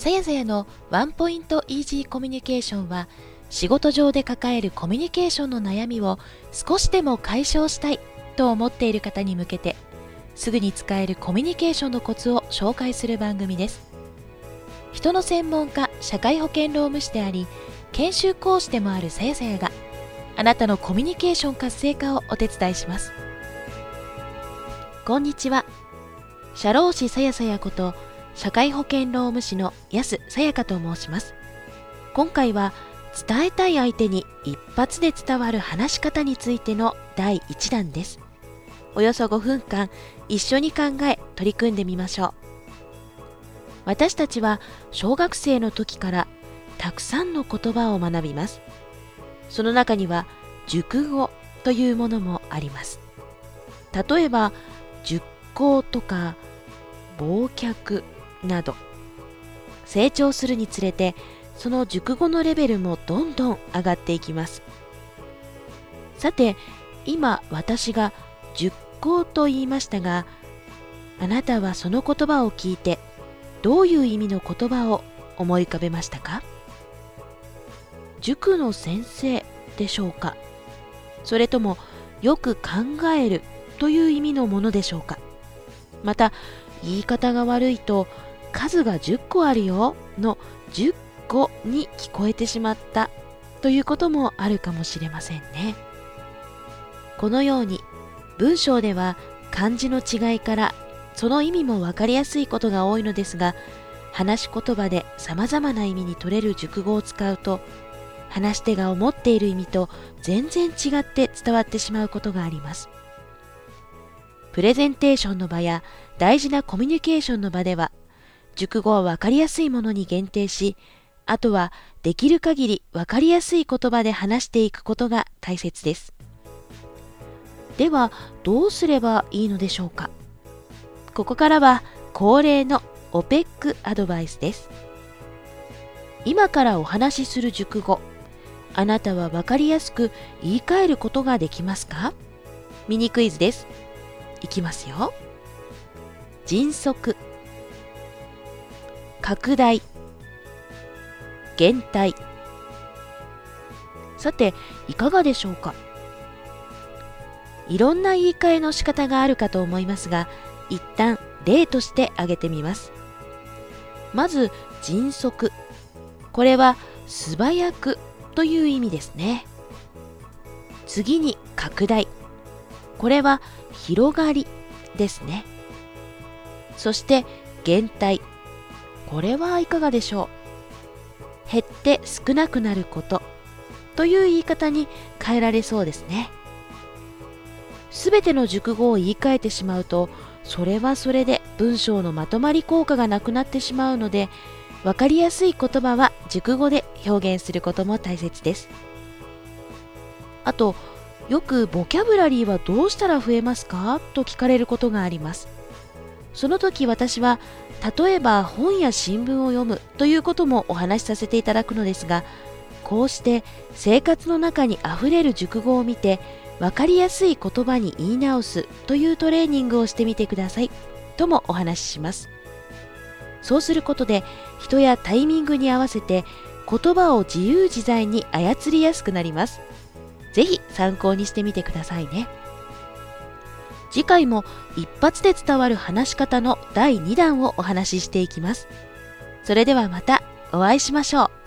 さやさやのワンポイントイージーコミュニケーションは、仕事上で抱えるコミュニケーションの悩みを少しでも解消したいと思っている方に向けて、すぐに使えるコミュニケーションのコツを紹介する番組です。人の専門家、社会保険労務士であり、研修講師でもあるさやさやが、あなたのコミュニケーション活性化をお手伝いします。こんにちは。社労士さやさやこと社会保険労務士の安さやかと申します。今回は伝えたい相手に一発で伝わる話し方についての第1弾です。およそ5分間一緒に考え取り組んでみましょう。私たちは小学生の時からたくさんの言葉を学びます。その中には熟語というものもあります。例えば熟考とか忘却など、成長するにつれてその熟語のレベルもどんどん上がっていきます。さて、今私が熟考と言いましたが、あなたはその言葉を聞いてどういう意味の言葉を思い浮かべましたか？塾の先生でしょうか？それともよく考えるという意味のものでしょうか？また、言い方が悪いと数が10個あるよの10個に聞こえてしまったということもあるかもしれませんね。このように文章では漢字の違いからその意味も分かりやすいことが多いのですが、話し言葉で様々な意味に取れる熟語を使うと、話し手が思っている意味と全然違って伝わってしまうことがあります。プレゼンテーションの場や大事なコミュニケーションの場では、熟語は分かりやすいものに限定し、あとはできる限り分かりやすい言葉で話していくことが大切です。では、どうすればいいのでしょうか。ここからは恒例のOPECアドバイスです。今からお話しする熟語、あなたは分かりやすく言い換えることができますか？ミニクイズです。いきますよ。迅速、拡大、減退。さて、いかがでしょうか。いろんな言い換えの仕方があるかと思いますが、一旦例として挙げてみます。まず、迅速。これは素早くという意味ですね。次に拡大。これは広がりですね。そして減退。これはいかがでしょう。減って少なくなることという言い方に変えられそうですね。すべての熟語を言い換えてしまうと、それはそれで文章のまとまり効果がなくなってしまうので、わかりやすい言葉は熟語で表現することも大切です。あと、よくボキャブラリーはどうしたら増えますかと聞かれることがあります。その時私は、例えば本や新聞を読むということもお話しさせていただくのですが、こうして生活の中にあふれる熟語を見て、わかりやすい言葉に言い直すというトレーニングをしてみてくださいともお話しします。そうすることで、人やタイミングに合わせて言葉を自由自在に操りやすくなります。ぜひ参考にしてみてくださいね。次回も一発で伝わる話し方の第2弾をお話ししていきます。それではまたお会いしましょう。